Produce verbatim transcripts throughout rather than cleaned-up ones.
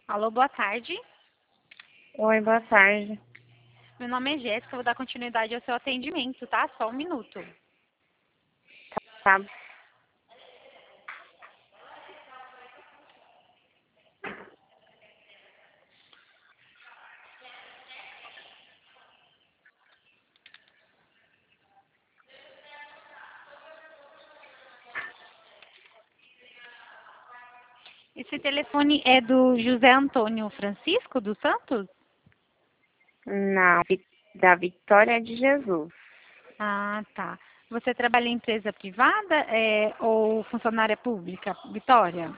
Alô, boa tarde. Oi, boa tarde. Meu nome é Jéssica, vou dar continuidade ao seu atendimento, tá? Só um minuto. Tá. Esse telefone é do José Antônio Francisco dos Santos? Não, Vi- da Vitória de Jesus. Ah, tá. Você trabalha em empresa privada é, ou funcionária pública, Vitória?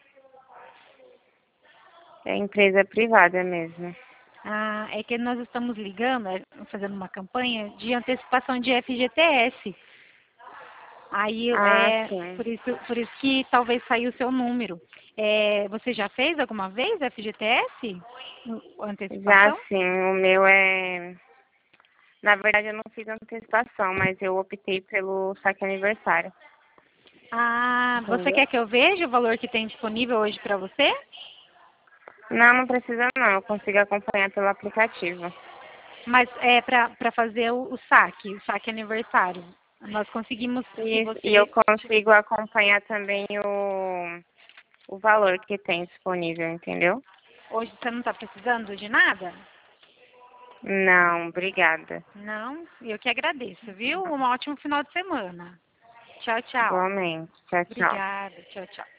É empresa privada mesmo. Ah, é que nós estamos ligando, é, fazendo uma campanha de antecipação de F G T S. Aí Ah, é sim. por isso, por isso que talvez saiu o seu número. É, você já fez alguma vez F G T S? Já Antecipação? sim, o meu é. Na verdade, eu não fiz antecipação, mas eu optei pelo saque aniversário. Ah, você Entendeu? quer que eu veja o valor que tem disponível hoje para você? Não, não precisa não. Eu consigo acompanhar pelo aplicativo. Mas é para fazer o, o saque, o saque aniversário. Nós conseguimos, se Isso, e eu você consigo acompanhar também o, o valor que tem disponível, entendeu? hoje você não está precisando de nada? Não, obrigada. Não, eu que agradeço, viu? Um ótimo final de semana. Tchau, tchau. Igualmente. Tchau, tchau. Obrigada, tchau, tchau.